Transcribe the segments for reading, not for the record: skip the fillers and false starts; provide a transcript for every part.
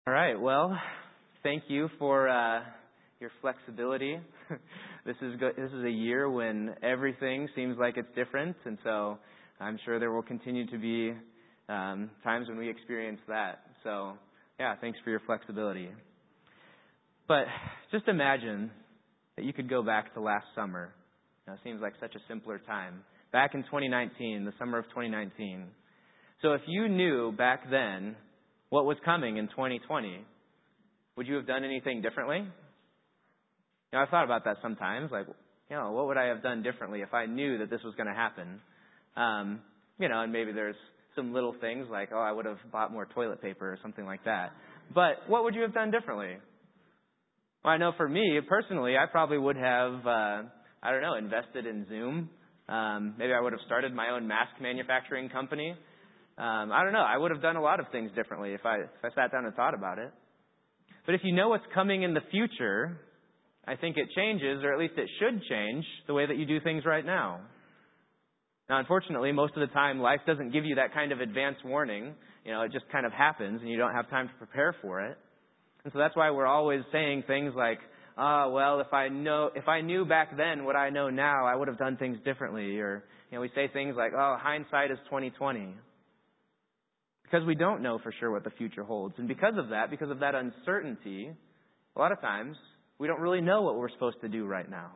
All right. Well, thank you for your flexibility. This is a year when everything seems like it's different, and so I'm sure there will continue to be times when we experience that. So, yeah, thanks for your flexibility. But just imagine that you could go back to last summer. It seems like such a simpler time. Back in 2019, the summer of 2019. So if you knew back then what was coming in 2020, would you have done anything differently? I've thought about that sometimes. Like, what would I have done differently if I knew that this was going to happen? And maybe there's some little things like, I would have bought more toilet paper or something like that. But what would you have done differently? Well, I know for me, personally, I probably would have, invested in Zoom. Maybe I would have started my own mask manufacturing company. I would have done a lot of things differently if I sat down and thought about it. But if you know what's coming in the future, I think it changes, or at least it should change, the way that you do things right now. Now, unfortunately, most of the time, life doesn't give you that kind of advance warning. It just kind of happens, and you don't have time to prepare for it. And so that's why we're always saying things like, if I knew back then what I know now, I would have done things differently. Or, we say things like, hindsight is 20/20. Because we don't know for sure what the future holds. And because of that uncertainty, a lot of times we don't really know what we're supposed to do right now.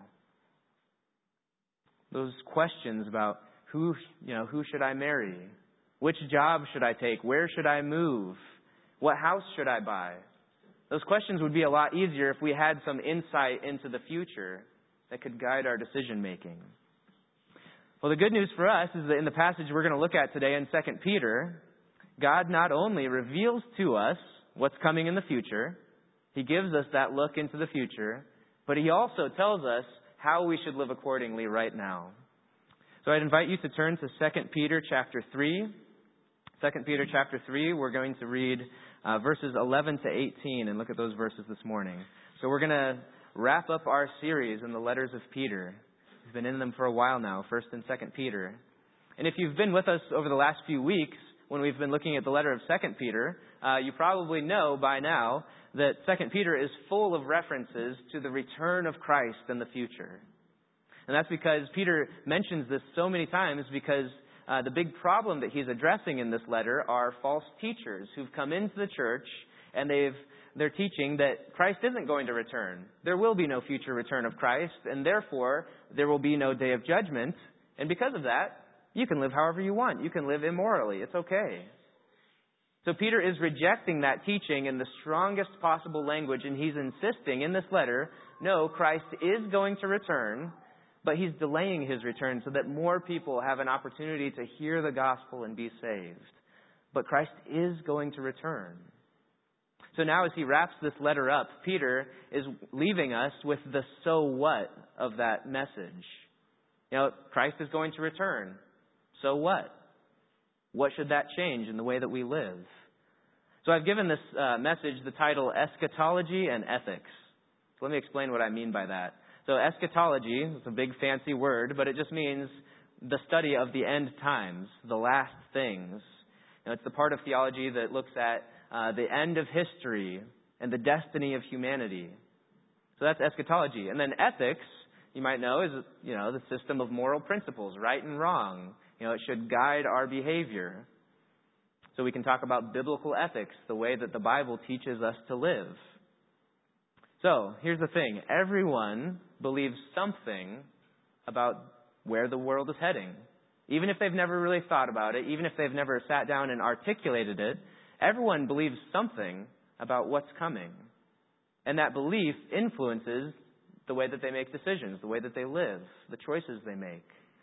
Those questions about who should I marry? Which job should I take? Where should I move? What house should I buy? Those questions would be a lot easier if we had some insight into the future that could guide our decision making. Well, the good news for us is that in the passage we're going to look at today in 2 Peter, God not only reveals to us what's coming in the future, He gives us that look into the future, but He also tells us how we should live accordingly right now. So I'd invite you to turn to 2 Peter chapter 3. 2 Peter chapter 3, we're going to read verses 11 to 18 and look at those verses this morning. So we're going to wrap up our series in the letters of Peter. We've been in them for a while now, 1st and 2nd Peter. And if you've been with us over the last few weeks, when we've been looking at the letter of 2 Peter, you probably know by now that 2 Peter is full of references to the return of Christ in the future. And that's because Peter mentions this so many times because the big problem that he's addressing in this letter are false teachers who've come into the church and they're teaching that Christ isn't going to return. There will be no future return of Christ, and therefore there will be no day of judgment. And because of that, you can live however you want. You can live immorally. It's okay. So Peter is rejecting that teaching in the strongest possible language, and he's insisting in this letter, no, Christ is going to return, but He's delaying His return so that more people have an opportunity to hear the gospel and be saved. But Christ is going to return. So now as he wraps this letter up, Peter is leaving us with the so what of that message. Christ is going to return. So what? What should that change in the way that we live? So I've given this message the title Eschatology and Ethics. So let me explain what I mean by that. So eschatology, it's a big fancy word, but it just means the study of the end times, the last things. It's the part of theology that looks at the end of history and the destiny of humanity. So that's eschatology. And then ethics, you might know, is the system of moral principles, right and wrong. It should guide our behavior. So we can talk about biblical ethics, the way that the Bible teaches us to live. So here's the thing. Everyone believes something about where the world is heading. Even if they've never really thought about it, even if they've never sat down and articulated it, everyone believes something about what's coming. And that belief influences the way that they make decisions, the way that they live, the choices they make.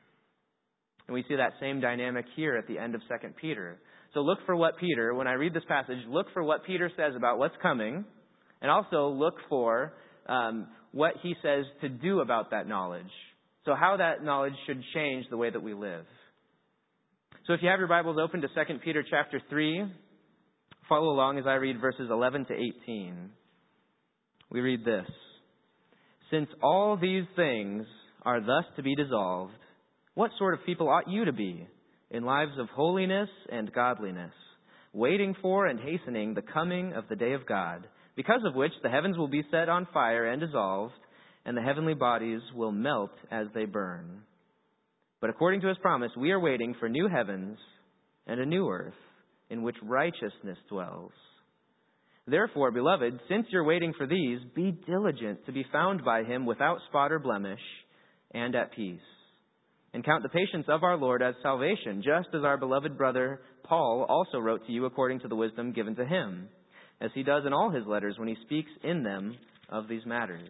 And we see that same dynamic here at the end of 2 Peter. So look for what Peter, when I read this passage, look for what Peter says about what's coming, and also look for what he says to do about that knowledge. So how that knowledge should change the way that we live. So if you have your Bibles open to 2 Peter chapter 3, follow along as I read verses 11 to 18. We read this. Since all these things are thus to be dissolved, what sort of people ought you to be in lives of holiness and godliness, waiting for and hastening the coming of the day of God, because of which the heavens will be set on fire and dissolved, and the heavenly bodies will melt as they burn. But according to his promise, we are waiting for new heavens and a new earth in which righteousness dwells. Therefore, beloved, since you're waiting for these, be diligent to be found by him without spot or blemish and at peace. And count the patience of our Lord as salvation, just as our beloved brother Paul also wrote to you according to the wisdom given to him, as he does in all his letters when he speaks in them of these matters.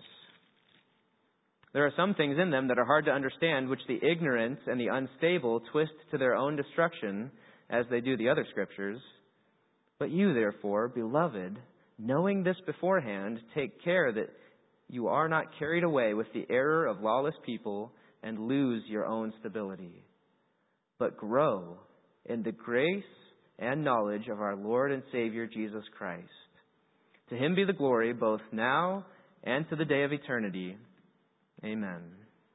There are some things in them that are hard to understand, which the ignorant and the unstable twist to their own destruction, as they do the other scriptures. But you, therefore, beloved, knowing this beforehand, take care that you are not carried away with the error of lawless people and lose your own stability, but grow in the grace and knowledge of our Lord and Savior Jesus Christ. To him be the glory both now and to the day of eternity. Amen.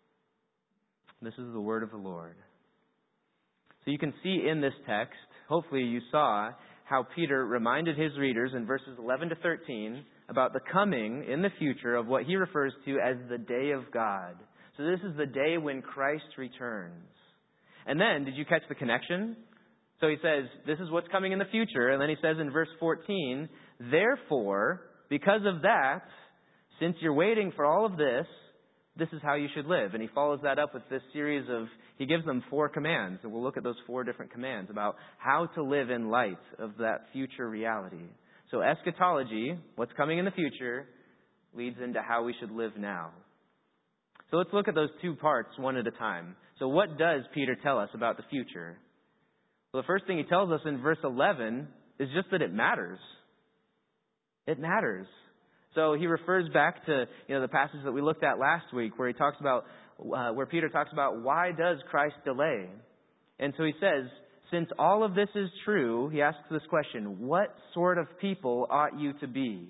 This is the word of the Lord. So you can see in this text, hopefully you saw how Peter reminded his readers in verses 11 to 13 about the coming in the future of what he refers to as the day of God. So this is the day when Christ returns. And then, did you catch the connection? So he says, this is what's coming in the future. And then he says in verse 14, therefore, because of that, since you're waiting for all of this, this is how you should live. And he follows that up with this series of, he gives them 4 commands. And we'll look at those 4 different commands about how to live in light of that future reality. So eschatology, what's coming in the future, leads into how we should live now. So let's look at those 2 parts one at a time. So what does Peter tell us about the future? Well, the first thing he tells us in verse 11 is just that it matters. It matters. So he refers back to, the passage that we looked at last week where he talks about, where Peter talks about why does Christ delay? And so he says, since all of this is true, he asks this question, what sort of people ought you to be?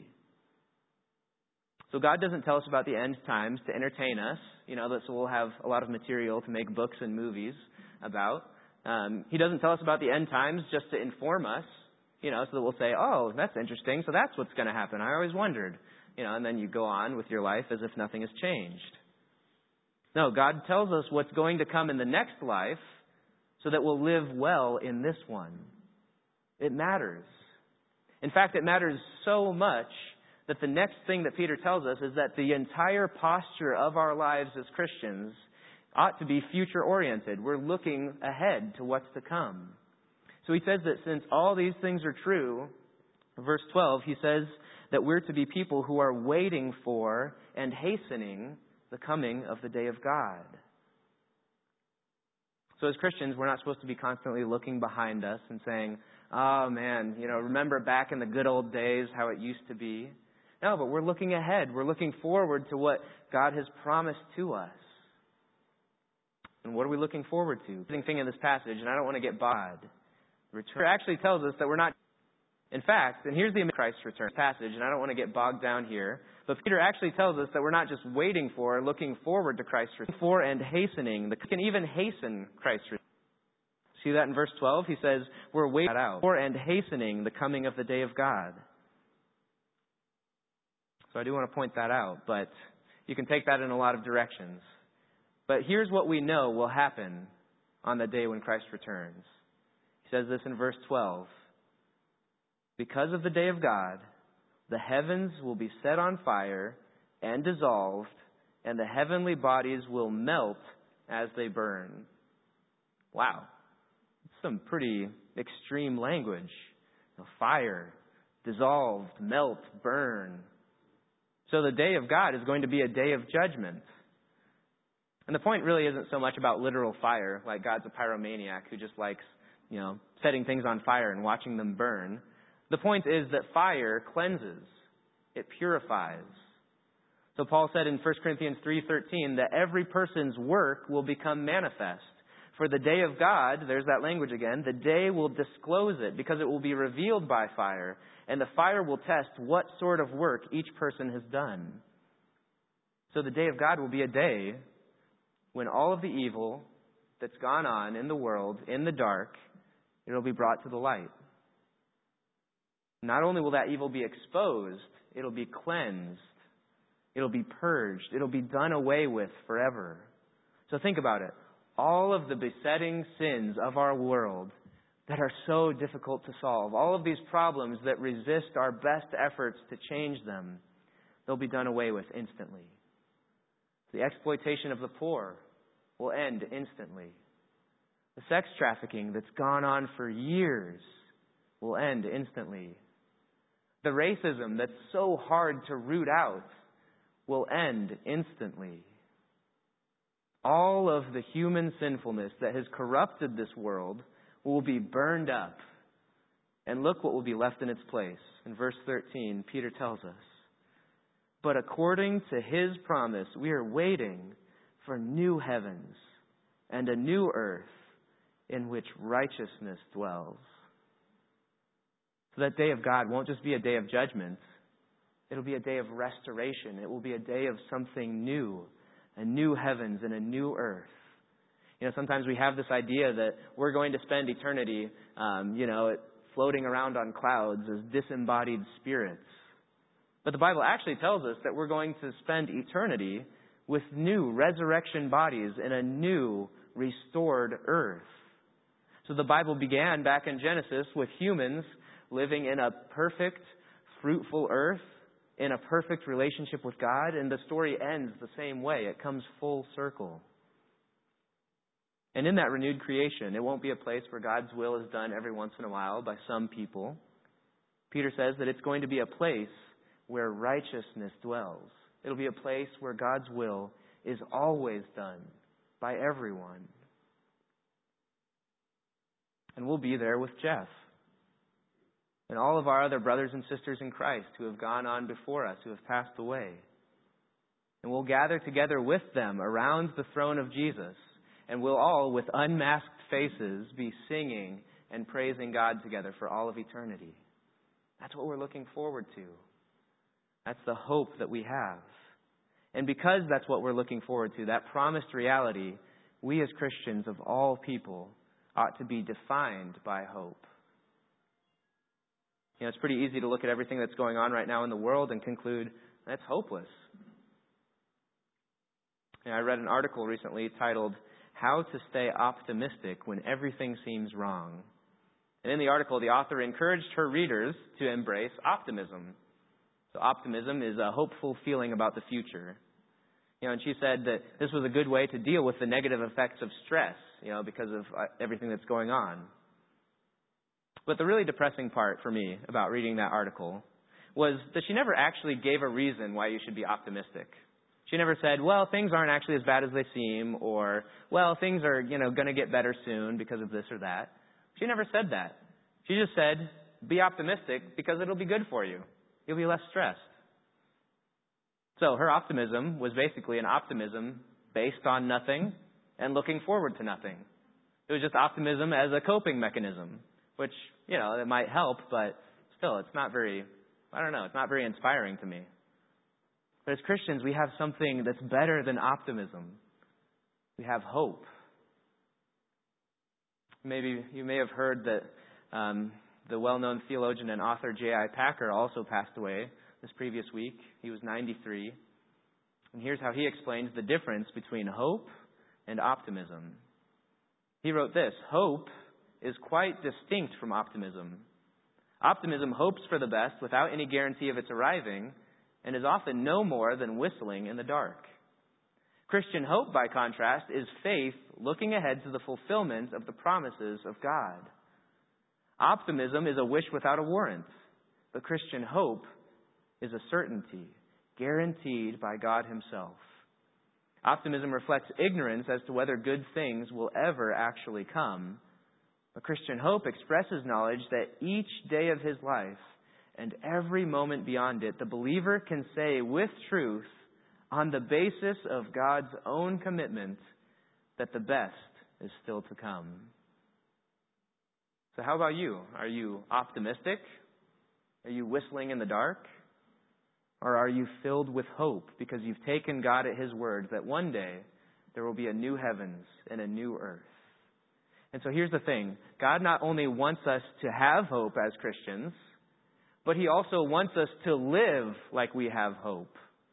So God doesn't tell us about the end times to entertain us, so we'll have a lot of material to make books and movies about. He doesn't tell us about the end times just to inform us, so that we'll say, oh, that's interesting, so that's what's going to happen. I always wondered, and then you go on with your life as if nothing has changed. No, God tells us what's going to come in the next life so that we'll live well in this one. It matters. In fact, it matters so much that the next thing that Peter tells us is that the entire posture of our lives as Christians ought to be future-oriented. We're looking ahead to what's to come. So he says that since all these things are true, verse 12, he says that we're to be people who are waiting for and hastening the coming of the day of God. So as Christians, we're not supposed to be constantly looking behind us and saying, oh man, remember back in the good old days how it used to be. No, but we're looking ahead. We're looking forward to what God has promised to us. And what are we looking forward to? The thing in this passage, and I don't want to get bogged. Return actually tells us that we're not. In fact, and here's the Christ return passage, and I don't want to get bogged down here, but Peter actually tells us that we're not just waiting for, looking forward to Christ's return, for and hastening. We can even hasten Christ's return. See that in verse 12? He says, we're waiting for and hastening the coming of the day of God. So I do want to point that out, but you can take that in a lot of directions. But here's what we know will happen on the day when Christ returns. He says this in verse 12. Because of the day of God, the heavens will be set on fire and dissolved, and the heavenly bodies will melt as they burn. Wow. It's some pretty extreme language. Fire, dissolved, melt, burn. So the day of God is going to be a day of judgment. And the point really isn't so much about literal fire, like God's a pyromaniac who just likes, setting things on fire and watching them burn. The point is that fire cleanses. It purifies. So Paul said in 1 Corinthians 3:13 that every person's work will become manifest. For the day of God, there's that language again, the day will disclose it because it will be revealed by fire. And the fire will test what sort of work each person has done. So the day of God will be a day when all of the evil that's gone on in the world, in the dark, it'll be brought to the light. Not only will that evil be exposed, it'll be cleansed. It'll be purged. It'll be done away with forever. So think about it. All of the besetting sins of our world that are so difficult to solve, all of these problems that resist our best efforts to change them, they'll be done away with instantly. The exploitation of the poor will end instantly. The sex trafficking that's gone on for years will end instantly. The racism that's so hard to root out will end instantly. All of the human sinfulness that has corrupted this world will be burned up. And look what will be left in its place. In verse 13, Peter tells us, "But according to His promise, we are waiting for new heavens and a new earth in which righteousness dwells." So that day of God won't just be a day of judgment. It'll be a day of restoration. It will be a day of something new, a new heavens and a new earth. Sometimes we have this idea that we're going to spend eternity, floating around on clouds as disembodied spirits. But the Bible actually tells us that we're going to spend eternity with new resurrection bodies in a new restored earth. So the Bible began back in Genesis with humans living in a perfect, fruitful earth, in a perfect relationship with God, and the story ends the same way. It comes full circle. And in that renewed creation, it won't be a place where God's will is done every once in a while by some people. Peter says that it's going to be a place where righteousness dwells. It'll be a place where God's will is always done by everyone. And we'll be there with Jeff and all of our other brothers and sisters in Christ who have gone on before us, who have passed away. And we'll gather together with them around the throne of Jesus. And we'll all, with unmasked faces, be singing and praising God together for all of eternity. That's what we're looking forward to. That's the hope that we have. And because that's what we're looking forward to, that promised reality, we as Christians of all people ought to be defined by hope. It's pretty easy to look at everything that's going on right now in the world and conclude that's hopeless. I read an article recently titled, "How to Stay Optimistic When Everything Seems Wrong." And in the article, the author encouraged her readers to embrace optimism. So optimism is a hopeful feeling about the future. And she said that this was a good way to deal with the negative effects of stress, because of everything that's going on. But the really depressing part for me about reading that article was that she never actually gave a reason why you should be optimistic. She never said, well, things aren't actually as bad as they seem, or, well, things are, going to get better soon because of this or that. She never said that. She just said, be optimistic because it'll be good for you. You'll be less stressed. So her optimism was basically an optimism based on nothing and looking forward to nothing. It was just optimism as a coping mechanism, which, it might help, but still, it's not very inspiring to me. But as Christians, we have something that's better than optimism. We have hope. Maybe you may have heard that the well-known theologian and author J.I. Packer also passed away this previous week. He was 93. And here's how he explains the difference between hope and optimism. He wrote this: "Hope is quite distinct from optimism. Optimism hopes for the best without any guarantee of its arriving, and is often no more than whistling in the dark. Christian hope, by contrast, is faith looking ahead to the fulfillment of the promises of God. Optimism is a wish without a warrant, but Christian hope is a certainty, guaranteed by God Himself. Optimism reflects ignorance as to whether good things will ever actually come, but Christian hope expresses knowledge that each day of his life and every moment beyond it, the believer can say with truth, on the basis of God's own commitment, that the best is still to come." So how about you? Are you optimistic? Are you whistling in the dark? Or are you filled with hope because you've taken God at His word that one day there will be a new heavens and a new earth? And so here's the thing. God not only wants us to have hope as Christians, but He also wants us to live like we have hope.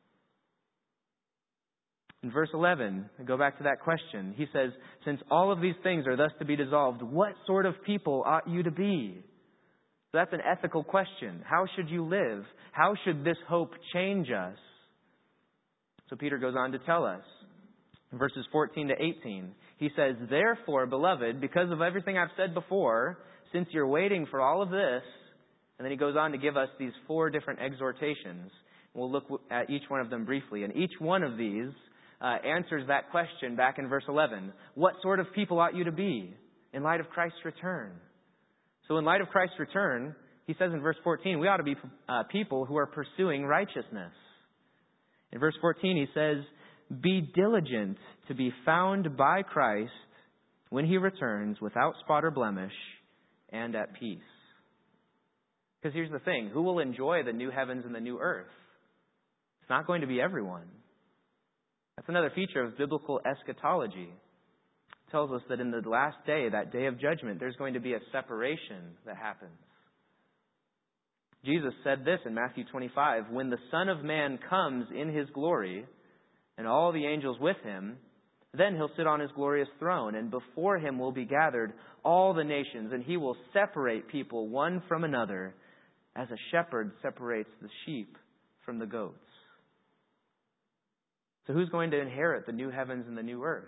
In verse 11, go back to that question. He says, since all of these things are thus to be dissolved, what sort of people ought you to be? So that's an ethical question. How should you live? How should this hope change us? So Peter goes on to tell us, verses 14 to 18. He says, therefore, beloved, because of everything I've said before, since you're waiting for all of this, and then he goes on to give us these 4 different exhortations. We'll look at each one of them briefly. And each one of these answers that question back in verse 11. What sort of people ought you to be in light of Christ's return? So in light of Christ's return, he says in verse 14, we ought to be people who are pursuing righteousness. In verse 14, he says, be diligent to be found by Christ when He returns without spot or blemish and at peace. Because here's the thing, who will enjoy the new heavens and the new earth? It's not going to be everyone. That's another feature of biblical eschatology. It tells us that in the last day, that day of judgment, there's going to be a separation that happens. Jesus said this in Matthew 25, when the Son of Man comes in His glory, and all the angels with Him, then He'll sit on His glorious throne, and before Him will be gathered all the nations, and He will separate people one from another, as a shepherd separates the sheep from the goats. So who's going to inherit the new heavens and the new earth?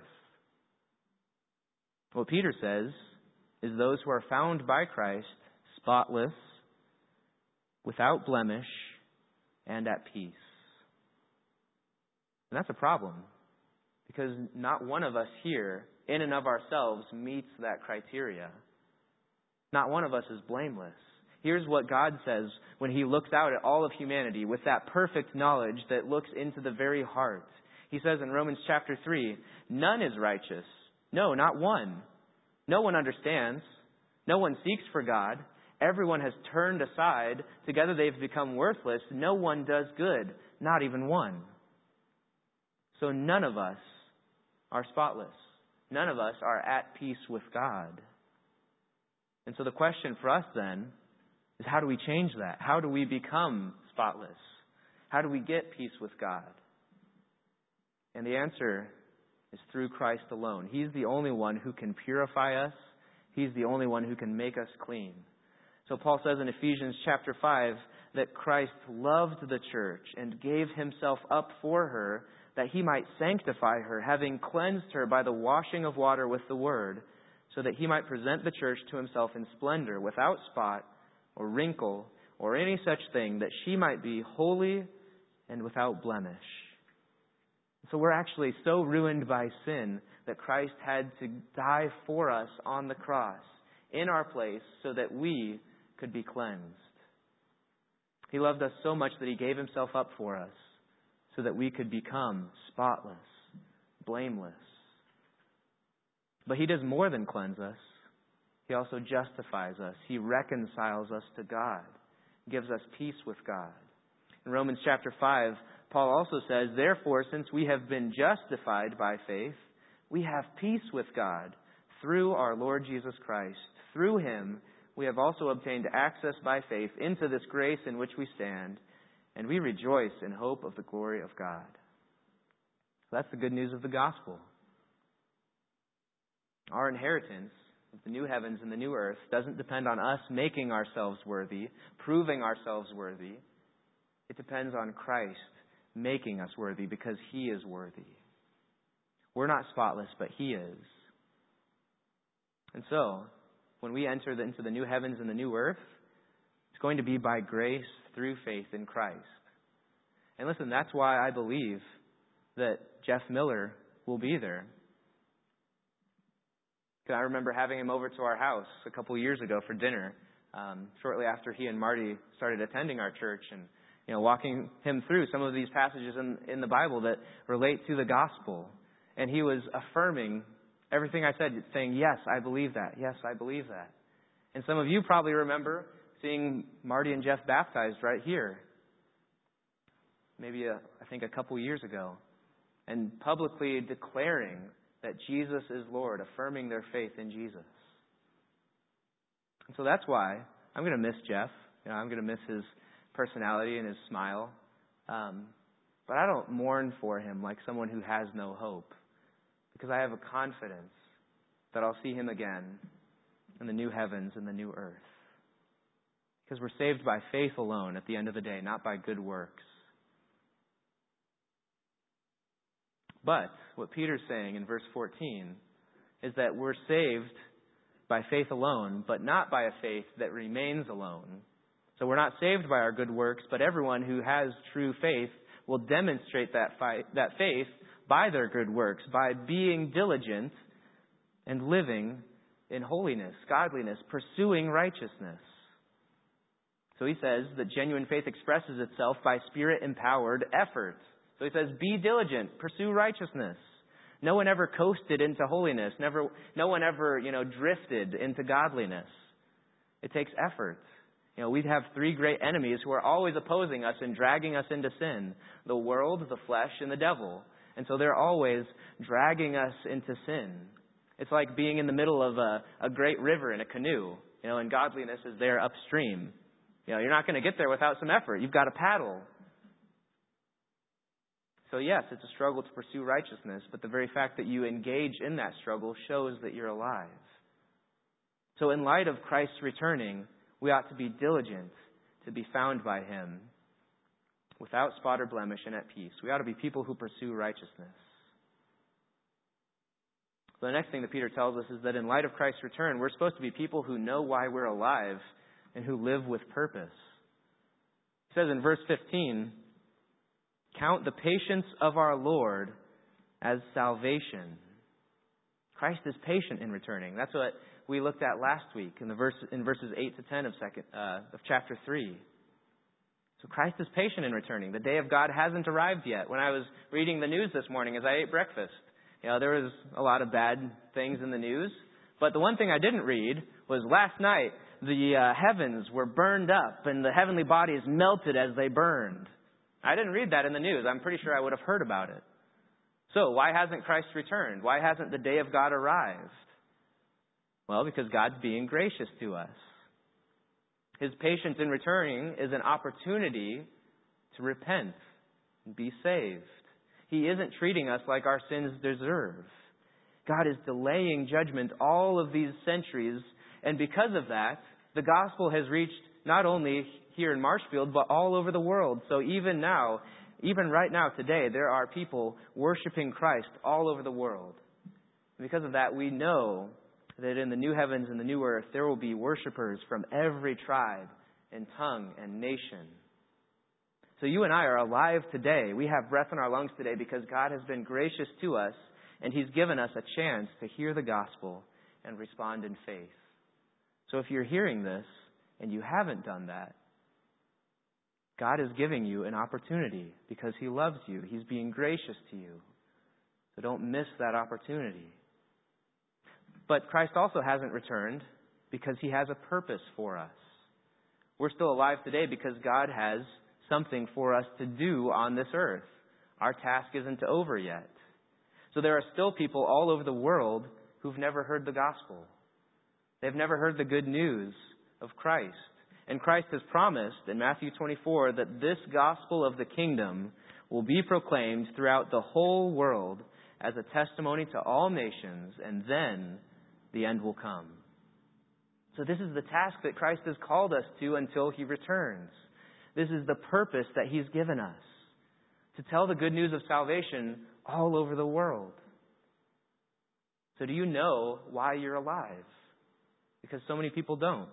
What Peter says is those who are found by Christ spotless, without blemish, and at peace. And that's a problem, because not one of us here, in and of ourselves, meets that criteria. Not one of us is blameless. Here's what God says when He looks out at all of humanity with that perfect knowledge that looks into the very heart. He says in Romans chapter 3, none is righteous. No, not one. No one understands. No one seeks for God. Everyone has turned aside. Together they've become worthless. No one does good, not even one. So none of us are spotless. None of us are at peace with God. And so the question for us then is, how do we change that? How do we become spotless? How do we get peace with God? And the answer is through Christ alone. He's the only one who can purify us. He's the only one who can make us clean. So Paul says in Ephesians chapter 5 that Christ loved the church and gave Himself up for her, that He might sanctify her, having cleansed her by the washing of water with the word, so that He might present the church to Himself in splendor, without spot or wrinkle or any such thing, that she might be holy and without blemish. So we're actually so ruined by sin that Christ had to die for us on the cross in our place so that we could be cleansed. He loved us so much that He gave Himself up for us so that we could become spotless, blameless. But He does more than cleanse us. He also justifies us. He reconciles us to God, gives us peace with God. In Romans chapter 5, Paul also says, therefore, since we have been justified by faith, we have peace with God through our Lord Jesus Christ. Through Him, we have also obtained access by faith into this grace in which we stand, and we rejoice in hope of the glory of God. That's the good news of the gospel. Our inheritance of the new heavens and the new earth doesn't depend on us making ourselves worthy, proving ourselves worthy. It depends on Christ making us worthy because He is worthy. We're not spotless, but He is. And so, when we enter into the new heavens and the new earth, it's going to be by grace through faith in Christ. And listen, that's why I believe that Jeff Miller will be there. I remember having him over to our house a couple years ago for dinner, shortly after he and Marty started attending our church, and walking him through some of these passages in the Bible that relate to the gospel. And he was affirming everything I said, saying, yes, I believe that. Yes, I believe that. And some of you probably remember seeing Marty and Jeff baptized right here, maybe I think a couple years ago, and publicly declaring that Jesus is Lord, affirming their faith in Jesus. And so that's why I'm going to miss Jeff. I'm going to miss his personality and his smile. But I don't mourn for him like someone who has no hope, because I have a confidence that I'll see him again in the new heavens and the new earth. Because we're saved by faith alone at the end of the day, not by good works. But what Peter's saying in verse 14 is that we're saved by faith alone, but not by a faith that remains alone. So we're not saved by our good works, but everyone who has true faith will demonstrate that faith by their good works, by being diligent and living in holiness, godliness, pursuing righteousness. So he says that genuine faith expresses itself by Spirit-empowered effort. So he says, be diligent, pursue righteousness. No one ever coasted into holiness. No one ever, drifted into godliness. It takes effort. We have three great enemies who are always opposing us and dragging us into sin: the world, the flesh, and the devil. And so they're always dragging us into sin. It's like being in the middle of a great river in a canoe, and godliness is there upstream. You're not going to get there without some effort. You've got to paddle. So yes, it's a struggle to pursue righteousness, but the very fact that you engage in that struggle shows that you're alive. So in light of Christ's returning, we ought to be diligent to be found by Him without spot or blemish and at peace. We ought to be people who pursue righteousness. So the next thing that Peter tells us is that in light of Christ's return, we're supposed to be people who know why we're alive and who live with purpose. He says in verse 15, count the patience of our Lord as salvation. Christ is patient in returning. That's what we looked at last week in verses 8 to 10 of chapter 3. So Christ is patient in returning. The day of God hasn't arrived yet. When I was reading the news this morning as I ate breakfast, there was a lot of bad things in the news. But the one thing I didn't read was last night the heavens were burned up and the heavenly bodies melted as they burned. I didn't read that in the news. I'm pretty sure I would have heard about it. So why hasn't Christ returned? Why hasn't the day of God arrived? Well, because God's being gracious to us. His patience in returning is an opportunity to repent and be saved. He isn't treating us like our sins deserve. God is delaying judgment all of these centuries, and because of that, the gospel has reached not only here in Marshfield, but all over the world. So even right now, today, there are people worshiping Christ all over the world. And because of that, we know that in the new heavens and the new earth, there will be worshipers from every tribe and tongue and nation. So you and I are alive today. We have breath in our lungs today because God has been gracious to us, and He's given us a chance to hear the gospel and respond in faith. So if you're hearing this and you haven't done that, God is giving you an opportunity because He loves you. He's being gracious to you. So don't miss that opportunity. But Christ also hasn't returned because He has a purpose for us. We're still alive today because God has something for us to do on this earth. Our task isn't over yet. So there are still people all over the world who've never heard the gospel. They've never heard the good news of Christ. And Christ has promised in Matthew 24 that this gospel of the kingdom will be proclaimed throughout the whole world as a testimony to all nations, and then the end will come. So this is the task that Christ has called us to until He returns. This is the purpose that He's given us, to tell the good news of salvation all over the world. So do you know why you're alive? Because so many people don't.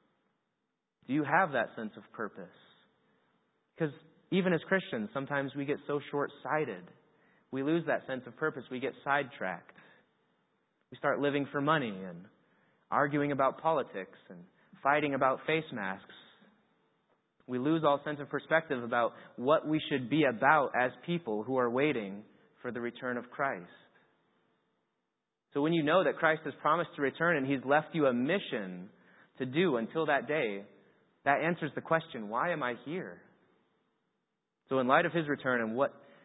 Do you have that sense of purpose? Because even as Christians, sometimes we get so short-sighted. We lose that sense of purpose. We get sidetracked. We start living for money and arguing about politics and fighting about face masks. We lose all sense of perspective about what we should be about as people who are waiting for the return of Christ. So when you know that Christ has promised to return and He's left you a mission to do until that day, that answers the question, why am I here? So in light of His return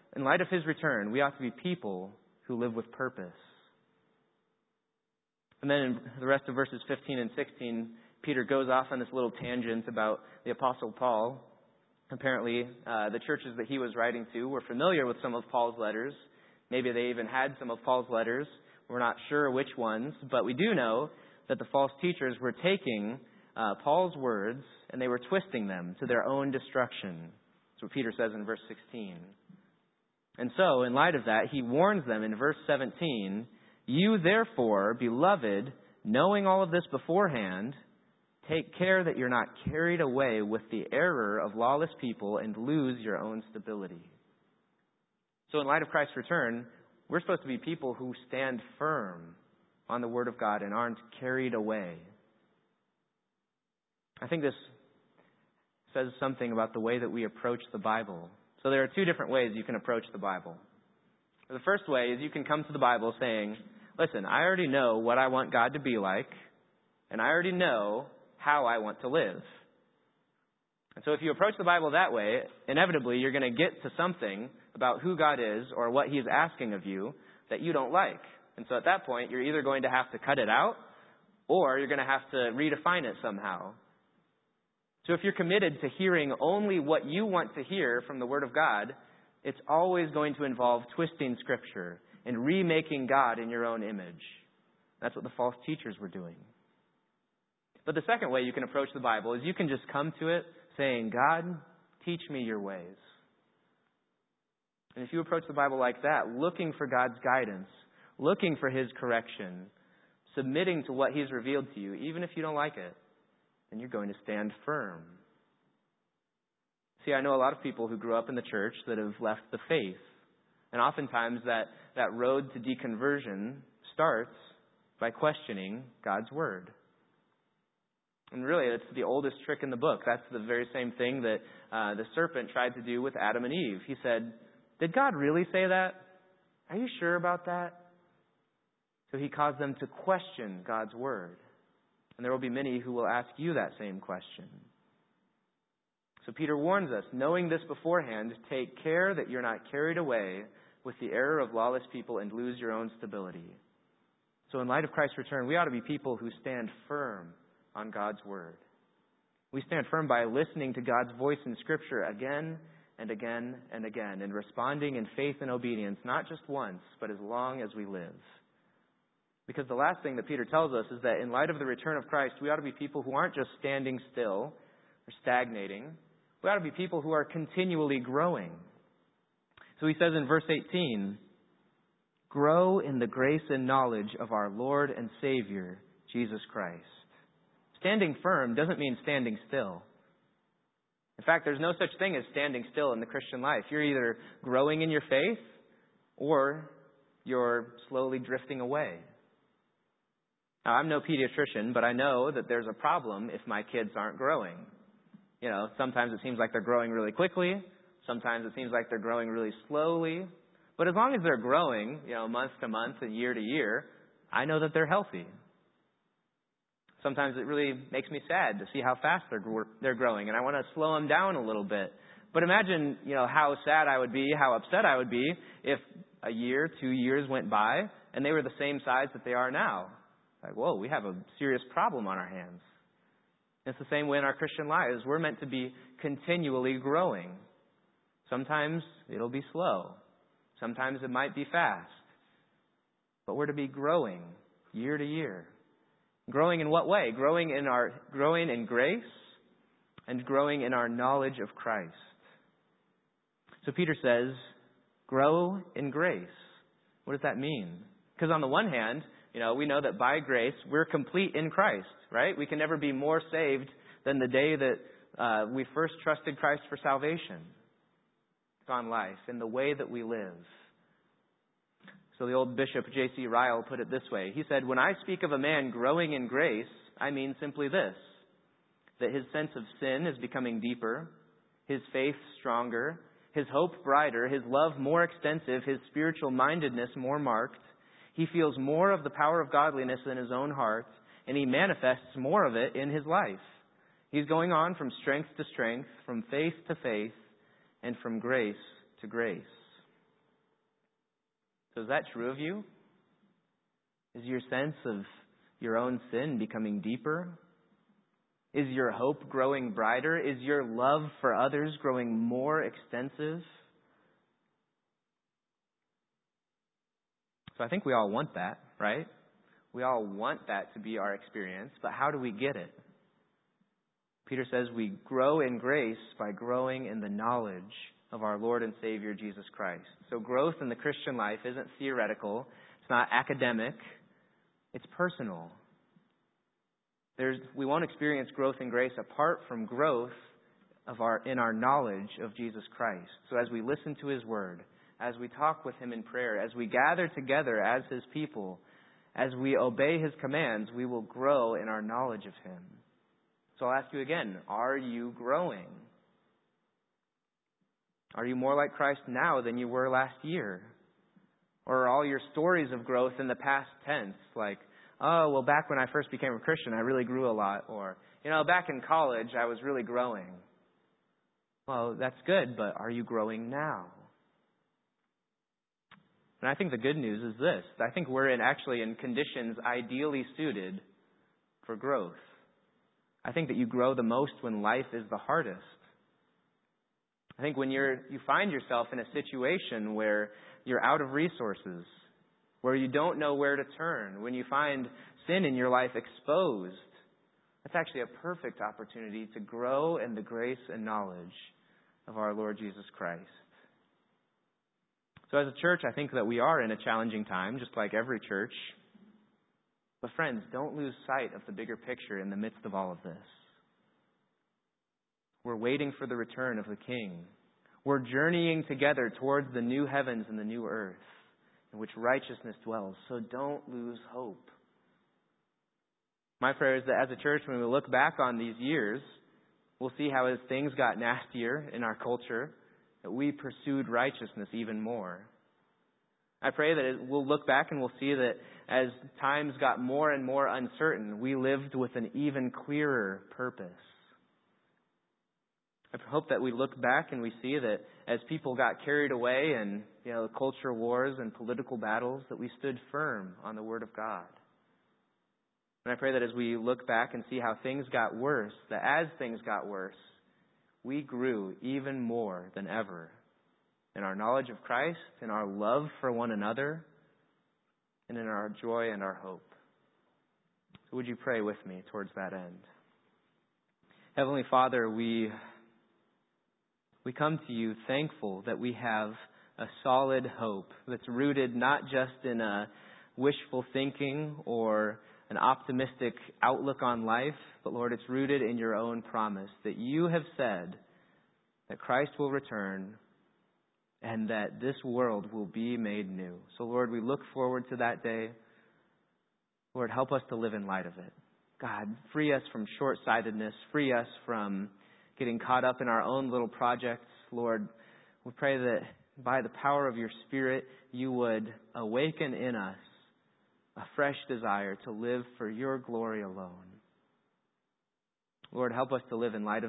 we ought to be people who live with purpose. And then in the rest of verses 15 and 16, Peter goes off on this little tangent about the Apostle Paul. Apparently, the churches that he was writing to were familiar with some of Paul's letters. Maybe they even had some of Paul's letters. We're not sure which ones, but we do know that the false teachers were taking Paul's words and they were twisting them to their own destruction. That's what Peter says in verse 16. And so, in light of that, he warns them in verse 17, "You therefore, beloved, knowing all of this beforehand, take care that you're not carried away with the error of lawless people and lose your own stability." So in light of Christ's return, we're supposed to be people who stand firm on the Word of God and aren't carried away. I think this says something about the way that we approach the Bible. So there are two different ways you can approach the Bible. The first way is you can come to the Bible saying, listen, I already know what I want God to be like, and I already know how I want to live. And so if you approach the Bible that way, inevitably you're going to get to something about who God is or what He's asking of you that you don't like. And so at that point, you're either going to have to cut it out or you're going to have to redefine it somehow. So if you're committed to hearing only what you want to hear from the Word of God, it's always going to involve twisting Scripture and remaking God in your own image. That's what the false teachers were doing. But the second way you can approach the Bible is you can just come to it saying, God, teach me your ways. And if you approach the Bible like that, looking for God's guidance, looking for His correction, submitting to what He's revealed to you, even if you don't like it, then you're going to stand firm. See, I know a lot of people who grew up in the church that have left the faith. And oftentimes that road to deconversion starts by questioning God's Word. And really, it's the oldest trick in the book. That's the very same thing that the serpent tried to do with Adam and Eve. He said, did God really say that? Are you sure about that? So he caused them to question God's Word. And there will be many who will ask you that same question. So Peter warns us, knowing this beforehand, take care that you're not carried away with the error of lawless people and lose your own stability. So in light of Christ's return, we ought to be people who stand firm on God's Word. We stand firm by listening to God's voice in Scripture again and again and again, and responding in faith and obedience, not just once, but as long as we live. Because the last thing that Peter tells us is that in light of the return of Christ, we ought to be people who aren't just standing still or stagnating. We ought to be people who are continually growing. So he says in verse 18, grow in the grace and knowledge of our Lord and Savior, Jesus Christ. Standing firm doesn't mean standing still. In fact, there's no such thing as standing still in the Christian life. You're either growing in your faith or you're slowly drifting away. Now, I'm no pediatrician, but I know that there's a problem if my kids aren't growing. You know, sometimes it seems like they're growing really quickly. Sometimes it seems like they're growing really slowly. But as long as they're growing, month to month and year to year, I know that they're healthy. Sometimes it really makes me sad to see how fast they're growing, and I want to slow them down a little bit. But imagine, how sad I would be, how upset I would be if a year, 2 years went by, and they were the same size that they are now. Like, whoa, we have a serious problem on our hands. It's the same way in our Christian lives. We're meant to be continually growing. Sometimes it'll be slow. Sometimes it might be fast. But we're to be growing year to year. Growing in what way? Growing in grace and growing in our knowledge of Christ. So Peter says, grow in grace. What does that mean? Because on the one hand, we know that by grace, we're complete in Christ, right? We can never be more saved than the day that we first trusted Christ for salvation. It's on life, in the way that we live. So the old Bishop J.C. Ryle put it this way. He said, when I speak of a man growing in grace, I mean simply this, that his sense of sin is becoming deeper, his faith stronger, his hope brighter, his love more extensive, his spiritual mindedness more marked. He feels more of the power of godliness in his own heart, and he manifests more of it in his life. He's going on from strength to strength, from faith to faith, and from grace to grace. So is that true of you? Is your sense of your own sin becoming deeper? Is your hope growing brighter? Is your love for others growing more extensive? So I think we all want that, right? We all want that to be our experience, but how do we get it? Peter says we grow in grace by growing in the knowledge of our Lord and Savior, Jesus Christ. So growth in the Christian life isn't theoretical. It's not academic. It's personal. We won't experience growth in grace apart from growth in our knowledge of Jesus Christ. So as we listen to His Word, as we talk with Him in prayer, as we gather together as His people, as we obey His commands, we will grow in our knowledge of Him. So I'll ask you again, are you growing? Are you more like Christ now than you were last year? Or are all your stories of growth in the past tense, like, oh, well, back when I first became a Christian, I really grew a lot. Or, back in college, I was really growing. Well, that's good, but are you growing now? And I think the good news is this. I think we're actually in conditions ideally suited for growth. I think that you grow the most when life is the hardest. I think when you find yourself in a situation where you're out of resources, where you don't know where to turn, when you find sin in your life exposed, that's actually a perfect opportunity to grow in the grace and knowledge of our Lord Jesus Christ. So as a church, I think that we are in a challenging time, just like every church. But friends, don't lose sight of the bigger picture in the midst of all of this. We're waiting for the return of the King. We're journeying together towards the new heavens and the new earth in which righteousness dwells. So don't lose hope. My prayer is that as a church, when we look back on these years, we'll see how as things got nastier in our culture, that we pursued righteousness even more. I pray that we'll look back and we'll see that as times got more and more uncertain, we lived with an even clearer purpose. I hope that we look back and we see that as people got carried away in culture wars and political battles, that we stood firm on the Word of God. And I pray that as we look back and see how things got worse, that as things got worse, we grew even more than ever in our knowledge of Christ, in our love for one another, and in our joy and our hope. So would you pray with me towards that end? Heavenly Father, we come to you thankful that we have a solid hope that's rooted not just in a wishful thinking or an optimistic outlook on life, but Lord, it's rooted in your own promise that you have said that Christ will return and that this world will be made new. So Lord, we look forward to that day. Lord, help us to live in light of it. God, free us from short-sightedness. Free us from getting caught up in our own little projects. Lord, we pray that by the power of your Spirit, you would awaken in us a fresh desire to live for your glory alone. Lord, help us to live in light of